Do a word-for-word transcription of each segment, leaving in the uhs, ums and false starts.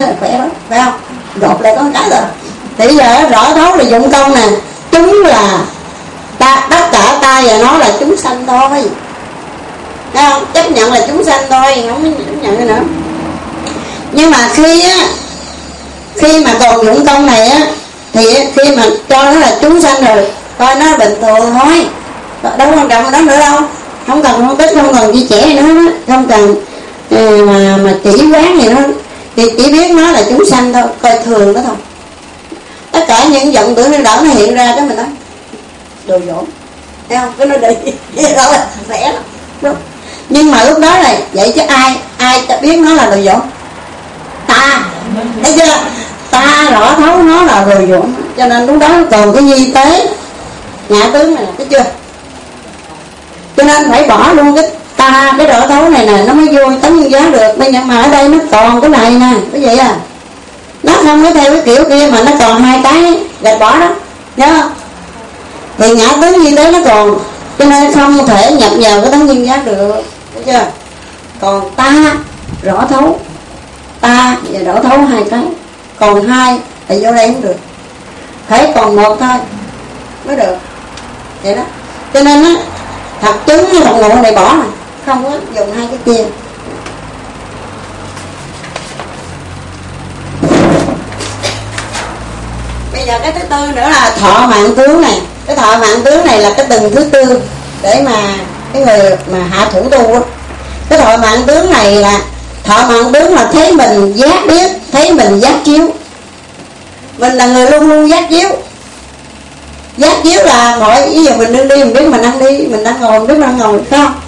khỏe lắm, phải không? Gột lại có cái rồi. Thì bây giờ rõ thấu là dụng công nè, chúng là ta, tất cả ta và nó là chúng sanh thôi, thấy không? Chấp nhận là chúng sanh thôi, không có chấp nhận nữa. Nhưng mà khi á, khi mà còn dụng công này á, thì khi mà cho nó là chúng sanh rồi, coi nó bình thường thôi, đâu quan trọng đó nữa đâu, không cần phân tích, không cần chia sẻ nữa, không cần mà mà chỉ quán gì nó, thì chỉ biết nó là chúng sanh thôi, coi thường nó thôi. Tất cả những vọng tưởng đỡ nó hiện ra cái mình nói đồ dỗm, thấy không? Cái nó đi đó là khỏe lắm, đúng. Nhưng mà lúc đó này vậy chứ ai ai ta biết nó là đồ dỗm? Ta, thấy chưa? Ta rõ thấu nó là đồ dỗm, cho nên lúc đó còn cái di tế ngã tướng này, thấy chưa? Cho nên phải bỏ luôn cái ta, cái rõ thấu này nè, nó mới vô tấn nhân giá được. Bây giờ mà ở đây nó còn cái này nè, cái gì à? Nó không có theo cái kiểu kia mà nó còn hai cái gạch bỏ đó, nhớ không? Thì ngã tướng như thế nó còn, cho nên không thể nhập vào cái tấn nhân giá được, thấy chưa? Còn ta rõ thấu, ta và rõ thấu hai cái, còn hai thì vô đây không được, phải còn một thôi mới được, vậy đó. Cho nên á, thật chứng với thật ngộ này bỏ này, không có dùng hai cái kia. Bây giờ cái thứ tư nữa là thọ mạng tướng này. Cái thọ mạng tướng này là cái từng thứ tư để mà cái người mà hạ thủ tu á. Cái thọ mạng tướng này là thọ mạng tướng là thấy mình giác biết, thấy mình giác chiếu. Mình là người luôn luôn giác chiếu. Giác chiếu là mọi ví dụ mình đang đi mình biết mình đang đi, mình đang ngồi mình biết mình đang ngồi, phải không?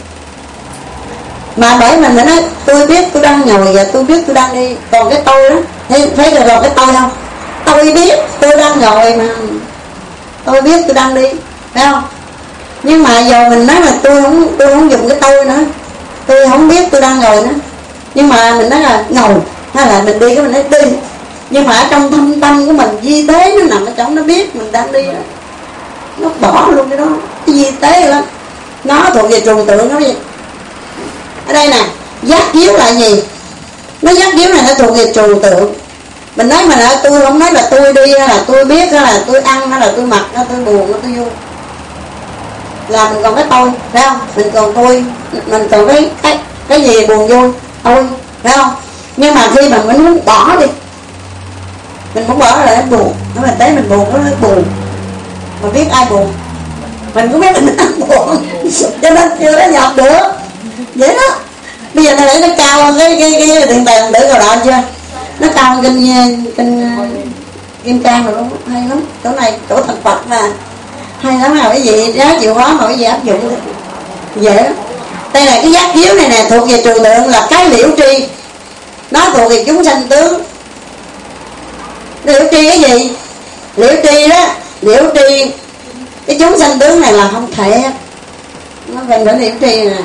Mà bởi mình mới nói tôi biết tôi đang ngồi và tôi biết tôi đang đi. Còn cái tôi đó, thấy, thấy được rồi cái tôi không? Tôi biết tôi đang ngồi mà tôi biết tôi đang đi, phải không? Nhưng mà giờ mình nói là tôi không tôi không dùng cái tôi nữa, tôi không biết tôi đang ngồi nữa. Nhưng mà mình nói là ngồi hay là mình đi cái mình nói đi. Nhưng mà ở trong thâm tâm của mình di tế nó nằm ở trong, nó biết mình đang đi đó, nó bỏ luôn cái đó, cái di tế lắm. Nó thuộc về trừu tượng đó. Ở đây nè, giác chiếu là gì? Nó giác chiếu này nó thuộc về trừu tượng. Mình nói mà là tôi không nói là tôi đi hay là tôi biết hay là tôi ăn hay là tôi mặc hay tôi buồn hay tôi vui, là mình còn cái tôi, phải không? Mình còn tôi, mình còn cái cái cái gì buồn vui tôi, phải không? Nhưng mà khi mà mình muốn bỏ đi, mình muốn bỏ là nó buồn, nó mình thấy mình buồn nó buồn, mà biết ai buồn, mình cũng biết là mình đang buồn, cho nên chưa có nhập được, vậy đó. Bây giờ nó để nó cao hơn cái cái cái điện tiền để cầu đọ chưa? Nó cao hơn kinh kinh kim cang rồi luôn, hay lắm. Chỗ này chỗ thành Phật mà hay lắm, nào cái gì giá chịu khó mà cái gì áp dụng vậy đó. Đây là cái giác chiếu này nè, thuộc về trừu tượng là cái liễu tri, nó thuộc về chúng sanh tướng. Liễu tri cái gì? Liễu tri đó, liễu tri cái chúng sanh tướng này là không thể, nó về nữa liễu tri nè.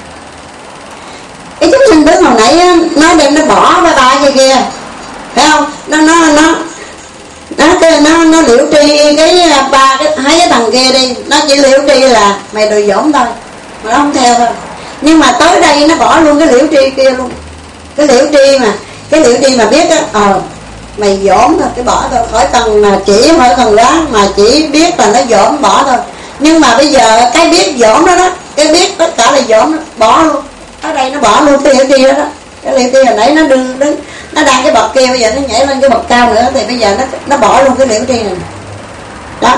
Cái chúng sanh tướng hồi nãy á, nó đem nó bỏ ba ba kia kia, phải không? Nó nó nó nó cái nó nó liễu tri cái ba cái hai cái thằng kia đi, nó chỉ liễu tri là mày đồ dỗm thôi, mà nó không theo thôi. Nhưng mà tới đây nó bỏ luôn cái liễu tri kia luôn. Cái liễu tri mà cái liễu tri mà biết á, ờ mày dỗm thôi, cái bỏ thôi, khỏi cần mà chỉ, khỏi cần đoán, mà chỉ biết là nó dỗm bỏ thôi. Nhưng mà bây giờ cái biết dỗm đó đó, cái biết tất cả là dỗm đó, bỏ luôn. Ở đây nó bỏ luôn cái liễu tri đó đó. Cái liễu tri hồi nãy nó đứng đứng nó đang cái bậc kia, bây giờ nó nhảy lên cái bậc cao nữa, thì bây giờ nó nó bỏ luôn cái liễu tri này đó.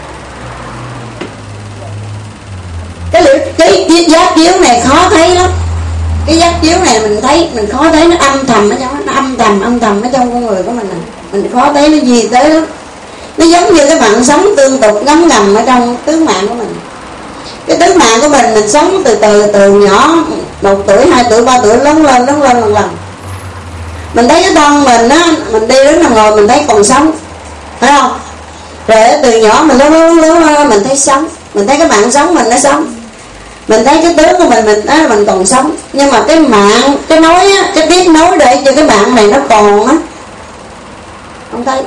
Cái liễu cái, cái giác chiếu này khó thấy lắm. Cái giác chiếu này mình thấy mình khó thấy, nó âm thầm ở trong, nó âm thầm âm thầm ở trong con người của mình này. Mình khó thấy nó gì tới lắm. Nó giống như cái bạn sống tương tục ngấm ngầm ở trong tướng mạng của mình. Cái tướng mạng của mình mình sống từ từ từ nhỏ, một tuổi hai tuổi ba tuổi lớn lên lớn lên lần lần. Mình thấy cái thân mình á, mình đi đứng nằm ngồi mình thấy còn sống, phải không? Rồi từ nhỏ mình lớn lớn lớn mình thấy sống, mình thấy cái mạng sống mình nó sống, mình thấy cái tướng của mình mình á mình còn sống. Nhưng mà cái mạng, cái nói á, cái tiếp nối để cho cái mạng này nó còn á, không thấy.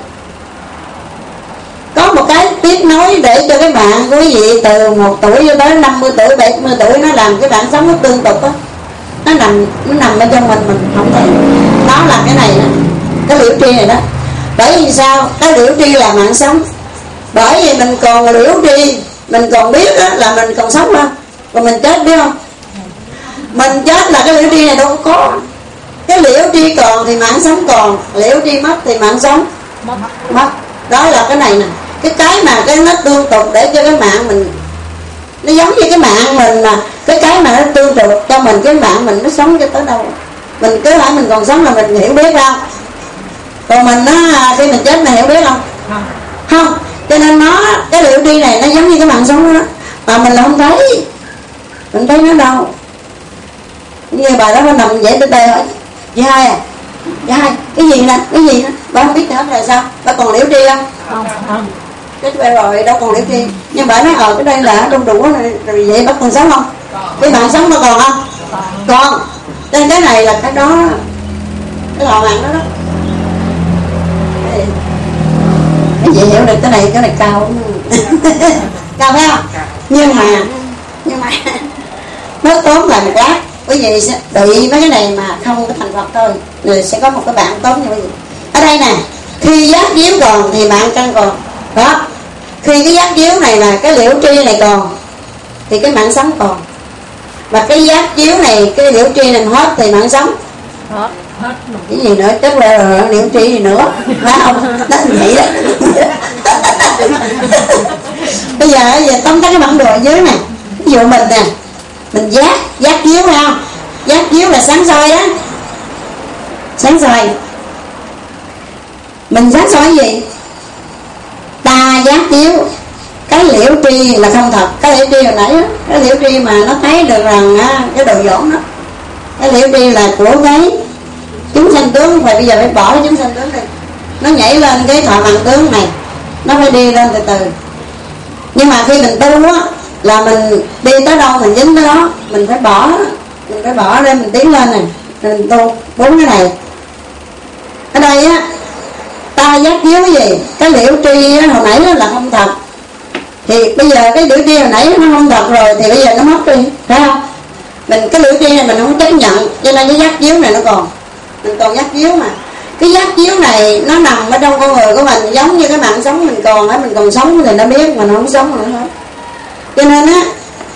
Có một cái tiếp nối để cho cái bạn quý vị từ một tuổi cho tới năm mươi tuổi, bảy mươi tuổi, nó làm cái bạn sống nó tương tục á. nó nằm nó nằm bên trong mình mình không thấy. Nó là cái này đó, cái liễu tri này đó. Bởi vì sao? Cái liễu tri là mạng sống. Bởi vì mình còn liễu tri, mình còn biết đó, là mình còn sống không, còn mình chết biết không? Mình chết là cái liễu tri này đâu có có. Cái liễu tri còn thì mạng sống còn, liễu tri mất thì mạng sống mất. mất Đó là cái này nè, cái cái mà cái nó tương tục để cho cái mạng mình nó giống như cái mạng mình, mà cái cái mà nó tương tục cho mình, cái mạng mình nó sống cho tới đâu. Mình cứ hỏi mình còn sống là mình hiểu biết không? Còn mình nó khi mình chết mình hiểu biết không? Không. Không. Cho nên nó cái liễu tri này nó giống như cái mạng sống đó, mà mình là không thấy. Mình thấy nó đâu. Như bà đó nó nằm vậy tới đây hỏi chị hai à, chị hai cái gì nè, cái gì nè, bà không biết nữa là sao? Bà còn liễu tri không? Không. Không. Cái bây rồi đâu còn liễu tri. Nhưng bà nói ở cái đây là đông đủ này, rồi vậy bà còn sống không? Cái bạn sống nó còn không? Còn. Nên cái này là cái đó, cái lò mạng đó đó. Cái gì hiểu được cái này, cái này cao cao phải không? Nhưng mà nhưng mà nó tóm lại một lát, quý vị sẽ bị mấy cái này mà không có thành Phật thôi. Rồi sẽ có một cái bạn tóm như vậy. Ở đây nè, khi giác chiếu còn thì mạng căn còn. Đó. Khi cái giác chiếu này là cái liễu tri này còn thì cái mạng sống còn. Và cái giác chiếu này, cái liễu tri này hết thì mạng sống hết. Hết cái gì nữa, chắc là liễu tri gì nữa, phải không? Nó vậy đó. Bây giờ giờ tóm tắt cái bản đồ ở dưới nè. Ví dụ mình nè, mình giác giác chiếu phải không? Giác chiếu là sáng soi đó, sáng soi. Mình sáng soi cái gì? Ta giác chiếu. Cái liễu tri là không thật. Cái liễu tri hồi nãy đó, cái liễu tri mà nó thấy được rằng á, cái đồ dỗn đó, cái liễu tri là của cái chúng sanh tướng. Phải bây giờ phải bỏ cái chúng sanh tướng đi, nó nhảy lên cái thọ mạng tướng này, nó phải đi lên từ từ. Nhưng mà khi mình tu á, là mình đi tới đâu mình dính tới đó, mình phải bỏ, mình phải bỏ lên mình tiến lên này, mình tu bốn cái này. Ở đây á, ta giác chiếu cái gì? Cái liễu tri á, hồi nãy là không thật. Thì bây giờ cái liễu tri hồi nãy nó không thật rồi, thì bây giờ nó mất đi, phải không? Mình cái liễu tri này mình không chấp nhận, cho nên cái giác chiếu này nó còn. Mình còn giác chiếu mà. Cái giác chiếu này nó nằm ở trong con người của mình, giống như cái mạng sống mình còn á, mình còn sống thì nó biết, mình không sống nữa hết. Cho nên á,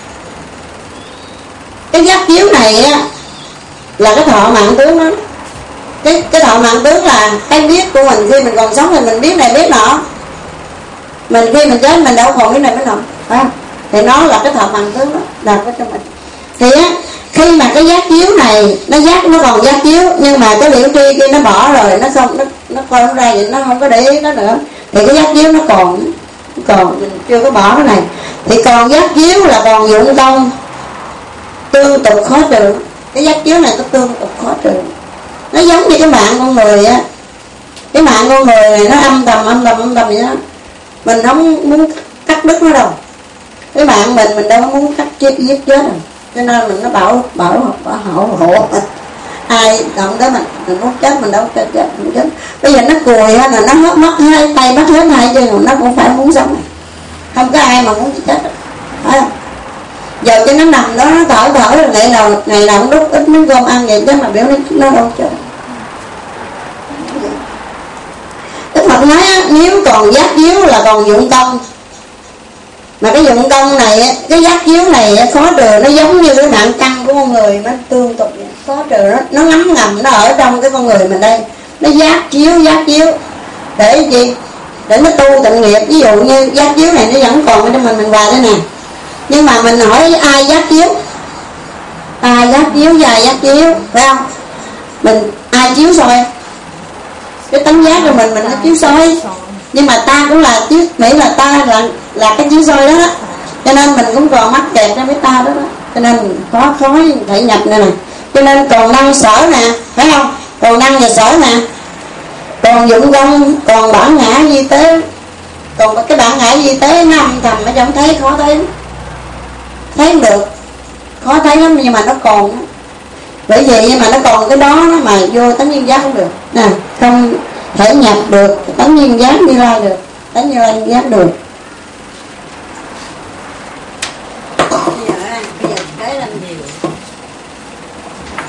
cái giác chiếu này á là cái thọ mạng tướng đó. Cái cái thọ mạng tướng là cái biết của mình khi mình còn sống thì mình biết này biết nọ. Mình khi mình chết mình đâu còn biết này biết nọ, phải không? Thì nó là cái thọ mạng tướng đó, đặt ở trong mình. Thì á, khi mà cái giác chiếu này nó giác, nó còn giác chiếu, nhưng mà cái liễu tri kia nó bỏ rồi, nó không, nó nó coi nó ra vậy, nó không có để ý nó nữa, thì cái giác chiếu nó còn, còn mình chưa có bỏ cái này. Thì còn giác chiếu là còn dụng công tương tục khó trừ. Cái giác chiếu này nó tương tục khó trừ. Nó giống như cái mạng con người á. Cái mạng con người này nó âm thầm âm thầm âm thầm vậy đó. Mình không muốn cắt đứt nó đâu. Cái mạng mình mình đâu có muốn cắt chết giết chết rồi. Cho nên mình nó bảo bảo bảo hộ hộ ai động tới mình, mình muốn chết mình đâu chết chết mình chết. Bây giờ nó cùi hay là nó hết mất hai tay mất hết hai chân, nó cũng phải muốn sống. Không có ai mà muốn chết, phải không? Giờ cho nó nằm đó nó thở thở rồi ngày nào ngày nào cũng đút ít miếng cơm ăn vậy chứ mà biểu nó nó đâu chết. Đức Phật nói á, nếu còn giác chiếu là còn dụng công. Mà cái dụng công này, cái giác chiếu này khó trừ, nó giống như cái mạng căn của con người, nó tương tục vậy. Khó trừ nó, nó ngấm ngầm, nó ở trong cái con người mình đây. Nó giác chiếu, giác chiếu để gì? Để nó tu tịnh nghiệp. Ví dụ như giác chiếu này nó vẫn còn ở trong mình, mình hoài đây nè. Nhưng mà mình hỏi ai giác chiếu? Ta giác chiếu và ai giác chiếu, phải không? Mình ai chiếu soi? Cái tánh giác của mình, mình nó chiếu soi. Nhưng mà ta cũng là chiếu, nghĩ là ta là, là cái chiếu soi đó, đó. Cho nên mình cũng còn mắc kẹt trong cái ta đó, đó. Cho nên mình khó khó thể nhập này nè. Cho nên còn năng sở nè, phải không? Còn năng và sở nè. Còn dụng công, còn bản ngã di tế. Còn cái bản ngã di tế nó âm thầm ở trong thấy khó thấy. Thấy không được, khó thấy lắm, nhưng mà nó còn đó. Bởi vì nhưng mà nó còn cái đó nó mà vô tánh nhiên giác không được nè, không thể nhập được tánh nhiên giác Như Lai được, tánh Như Lai giác được. Bây giờ bây giờ kế lên nhiều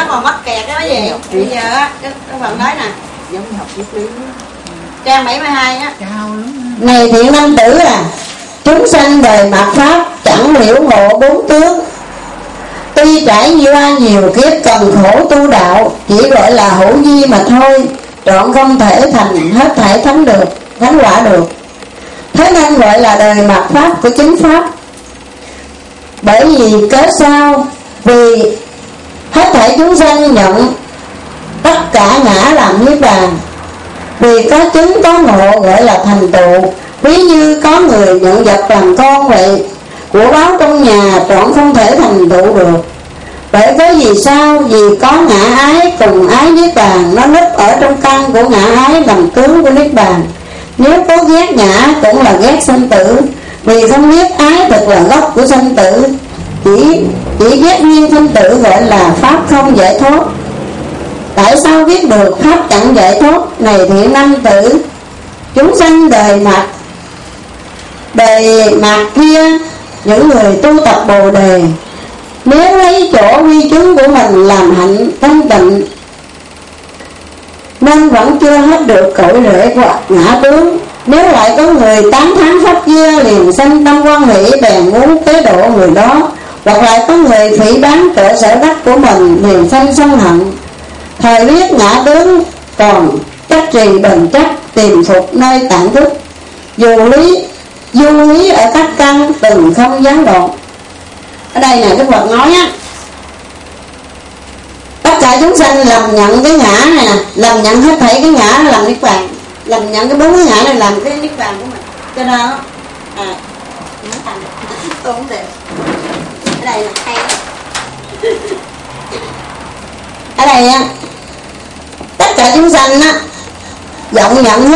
nó còn mắc kẹt cái gì bây giờ á cái, cái phần đấy nè giống như học triết lý trang bảy mươi hai á. cao lắm. Này thiện nam tử à, chúng sanh đời mạt pháp chẳng hiểu ngộ bốn tướng, tuy trải qua nhiều kiếp cần khổ tu đạo, chỉ gọi là hữu vi mà thôi, trọn không thể thành hết thảy thánh được thánh quả được. Thế nên gọi là đời mạt pháp của chính pháp. Bởi vì cớ sao? Vì hết thảy chúng sanh nhận tất cả ngã làm niết bàn, vì có chứng có ngộ gọi là thành tựu. Ví như có người nhận vật làm con vậy, của báo trong nhà trọn không thể thành tựu được. Bởi có gì sao? Vì có ngã ái cùng ái niết bàn, nó núp ở trong căn của ngã ái làm tướng của niết bàn. Nếu có ghét ngã cũng là ghét sanh tử, vì không biết ái thực là gốc của sanh tử. Chỉ chỉ ghét nguyên sanh tử gọi là pháp không giải thoát. Tại sao biết được pháp chẳng giải thoát? Này thiện nam tử, chúng sanh đời mạt đời mạt kia, những người tu tập Bồ Đề, nếu lấy chỗ quy chứng của mình làm hạnh thanh tịnh, nên vẫn chưa hết được cội rễ của ngã tướng. Nếu lại có người tán thán pháp kia, liền sanh tâm quan hỷ, bèn muốn tế độ người đó. Hoặc lại có người phỉ bán trợ sở đắc của mình, liền sanh sân hận. Thời biết ngã tướng còn chắc trì bền chắc, tìm phục nơi tạng thức, dù lý du lý ở các căn từng không gián đoạn. Ở đây nè Đức Phật nói á, tất cả chúng sanh làm nhận cái ngã này nè, làm nhận hết thảy cái ngã làm niết bàn, làm nhận cái bốn cái ngã này làm cái niết bàn của mình. Cho nên á, à, nó thành tôi không được. Ở đây là hay. Ở đây á, tất cả chúng sanh á vọng nhận